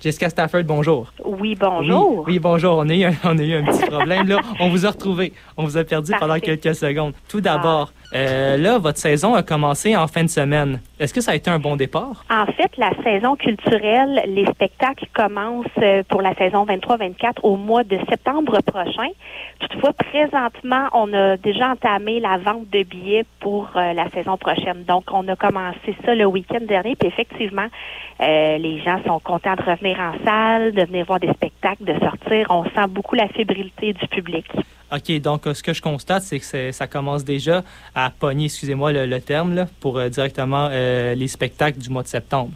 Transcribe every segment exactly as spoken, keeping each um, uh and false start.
Jessica Stafford, bonjour. Oui, bonjour. Oui, oui, bonjour. On a, eu un, on a eu un petit problème, là. On vous a retrouvé. On vous a perdu Parfait. pendant quelques secondes. Tout d'abord, ah. euh, là, votre saison a commencé en fin de semaine. Est-ce que ça a été un bon départ? En fait, la saison culturelle, les spectacles commencent pour la saison vingt-trois vingt-quatre au mois de septembre prochain. Toutefois, présentement, on a déjà entamé la vente de billets pour euh, la saison prochaine. Donc, on a commencé ça le week-end dernier. Puis effectivement, euh, les gens sont contents de revenir en salle, de venir voir des spectacles, de sortir. On sent beaucoup la fébrilité du public. OK, donc ce que je constate, c'est que ça commence déjà à pogner, excusez-moi le, le terme, là, pour euh, directement euh, les spectacles du mois de septembre.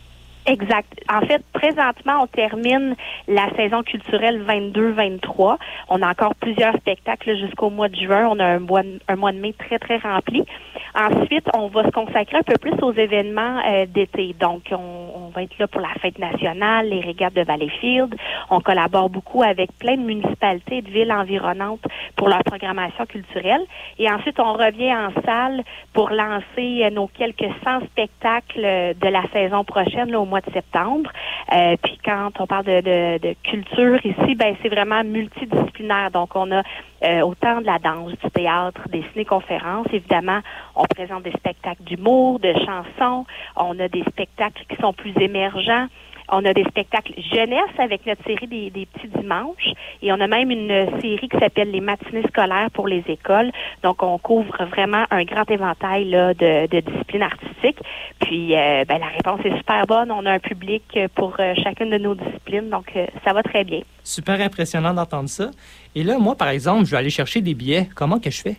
Exact. En fait, présentement, on termine la saison culturelle vingt-deux vingt-trois. On a encore plusieurs spectacles jusqu'au mois de juin. On a un mois, un mois de mai très, très rempli. Ensuite, on va se consacrer un peu plus aux événements euh, d'été. Donc, on, on va être là pour la fête nationale, les régates de Valleyfield. On collabore beaucoup avec plein de municipalités et de villes environnantes pour leur programmation culturelle. Et ensuite, on revient en salle pour lancer nos quelques cent spectacles de la saison prochaine, là, au mois de septembre. Euh, puis quand on parle de, de, de culture ici, ben c'est vraiment multidisciplinaire. Donc, on a euh, autant de la danse, du théâtre, des ciné-conférences. Évidemment, on présente des spectacles d'humour, de chansons. On a des spectacles qui sont plus émergents. On a des spectacles jeunesse avec notre série des, des petits dimanches. Et on a même une série qui s'appelle les matinées scolaires pour les écoles. Donc, on couvre vraiment un grand éventail là, de, de disciplines artistiques. Puis, euh, ben, la réponse est super bonne. On a un public pour euh, chacune de nos disciplines. Donc, euh, ça va très bien. Super impressionnant d'entendre ça. Et là, moi, par exemple, je vais aller chercher des billets. Comment que je fais?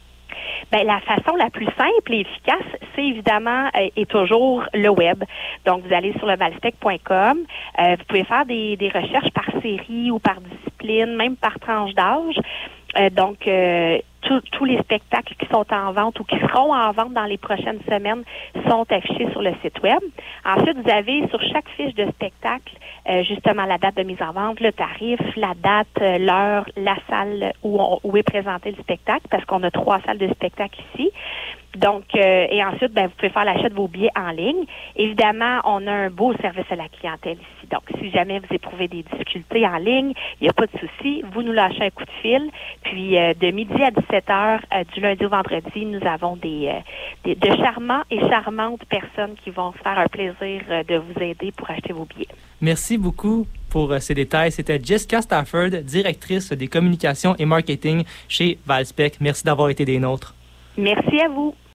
Bien, la façon la plus simple et efficace, c'est évidemment euh, et toujours le web. Donc, vous allez sur le valspec point com. Euh, vous pouvez faire des, des recherches par série ou par discipline, même par tranche d'âge. Euh, donc, euh, tous les spectacles qui sont en vente ou qui seront en vente dans les prochaines semaines sont affichés sur le site web. Ensuite, vous avez sur chaque fiche de spectacle euh, justement la date de mise en vente, le tarif, la date, euh, l'heure, la salle où, on, où est présenté le spectacle, parce qu'on a trois salles de spectacle ici. Donc, euh, et ensuite, ben, vous pouvez faire l'achat de vos billets en ligne. Évidemment, on a un beau service à la clientèle ici. Donc, si jamais vous éprouvez des difficultés en ligne, il n'y a pas de souci. Vous nous lâchez un coup de fil. Puis, euh, de midi à dix-sept heures, euh, du lundi au vendredi, nous avons des, euh, des de charmants et charmantes personnes qui vont se faire un plaisir euh, de vous aider pour acheter vos billets. Merci beaucoup pour euh, ces détails. C'était Jessica Stafford, directrice des communications et marketing chez Valspec. Merci d'avoir été des nôtres. Merci à vous.